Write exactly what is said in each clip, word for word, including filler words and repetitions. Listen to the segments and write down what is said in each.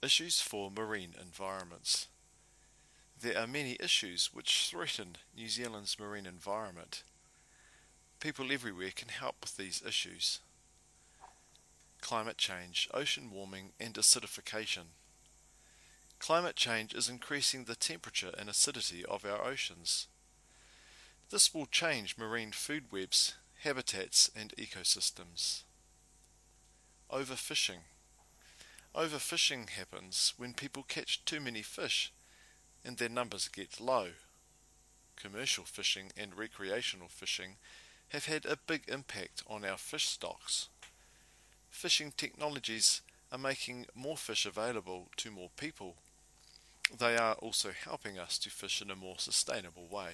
Issues for marine environments. There are many issues which threaten New Zealand's marine environment. People everywhere can help with these issues. Climate change, ocean warming and acidification. Climate change is increasing the temperature and acidity of our oceans. This will change marine food webs, habitats and ecosystems. Overfishing. Overfishing happens when people catch too many fish and their numbers get low. Commercial fishing and recreational fishing have had a big impact on our fish stocks. Fishing technologies are making more fish available to more people. They are also helping us to fish in a more sustainable way.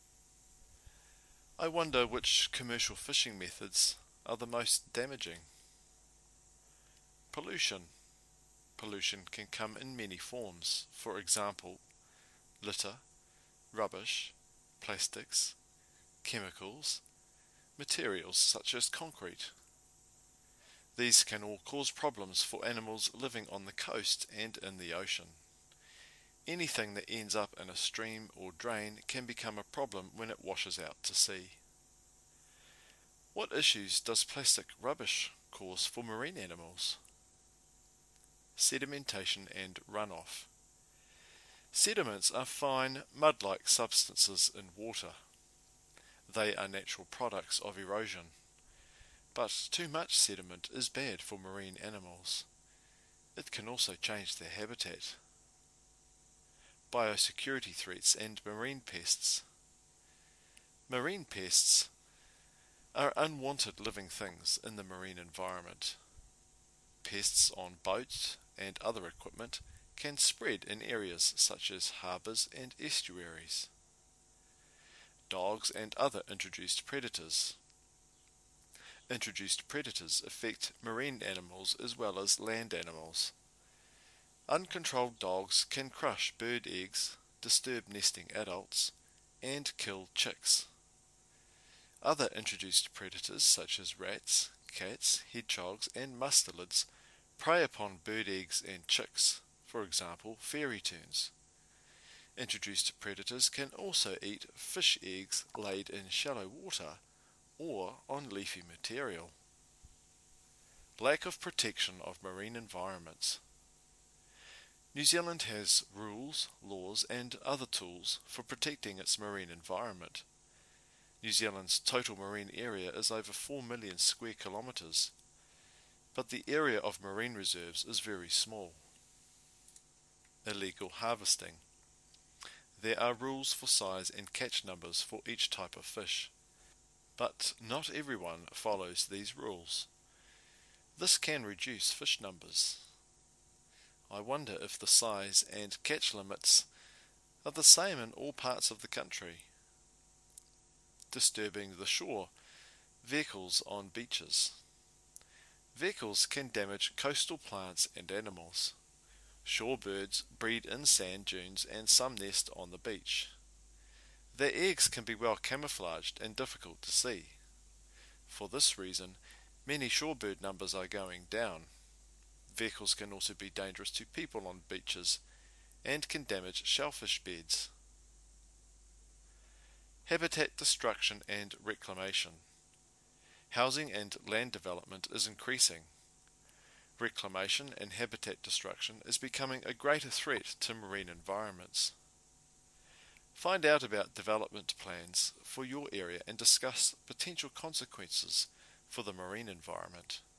I wonder which commercial fishing methods are the most damaging. Pollution. Pollution can come in many forms, for example, litter, rubbish, plastics, chemicals, materials such as concrete. These can all cause problems for animals living on the coast and in the ocean. Anything that ends up in a stream or drain can become a problem when it washes out to sea. What issues does plastic rubbish cause for marine animals? Sedimentation and runoff. Sediments are fine, mud-like substances in water. They are natural products of erosion. But too much sediment is bad for marine animals. It can also change their habitat. Biosecurity threats and marine pests. Marine pests are unwanted living things in the marine environment. Pests on boats and other equipment can spread in areas such as harbours and estuaries. Dogs and other introduced predators. Introduced predators affect marine animals as well as land animals. Uncontrolled dogs can crush bird eggs, disturb nesting adults, and kill chicks. Other introduced predators such as rats, cats, hedgehogs, and mustelids prey upon bird eggs and chicks, for example, fairy terns. Introduced predators can also eat fish eggs laid in shallow water or on leafy material. Lack of protection of marine environments. New Zealand has rules, laws and other tools for protecting its marine environment. New Zealand's total marine area is over four million square kilometres, but the area of marine reserves is very small. Illegal harvesting. There are rules for size and catch numbers for each type of fish, but not everyone follows these rules. This can reduce fish numbers. I wonder if the size and catch limits are the same in all parts of the country. Disturbing the shore. Vehicles on beaches. Vehicles can damage coastal plants and animals. Shorebirds breed in sand dunes and some nest on the beach. Their eggs can be well camouflaged and difficult to see. For this reason, many shorebird numbers are going down. Vehicles can also be dangerous to people on beaches and can damage shellfish beds. Habitat destruction and reclamation. Housing and land development is increasing. Reclamation and habitat destruction is becoming a greater threat to marine environments. Find out about development plans for your area and discuss potential consequences for the marine environment.